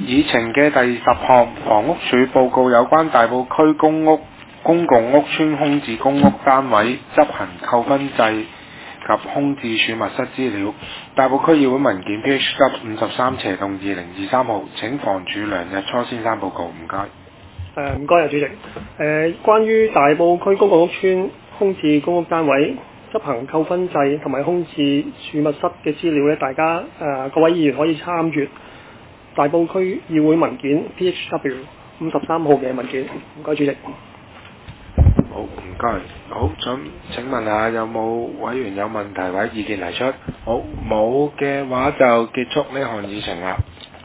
議程嘅第10項，房屋署報告有關大埔區公共屋邨空置公屋單位執行扣分制及空置儲物室資料。大埔區議會文件 PH/53/2023 號，請房主梁日初先生報告，唔該。 唔該啊，主席。關於大埔區公共屋邨空置公屋單位執行扣分制同埋空置儲物室嘅資料咧，大家各位議員可以參閱大埔區議會文件 PHW53 號嘅文件。唔該，主席。 好，唔該。好，咁請問下有冇委員有問題或者意見提出？好，冇嘅話就結束呢項議程啦。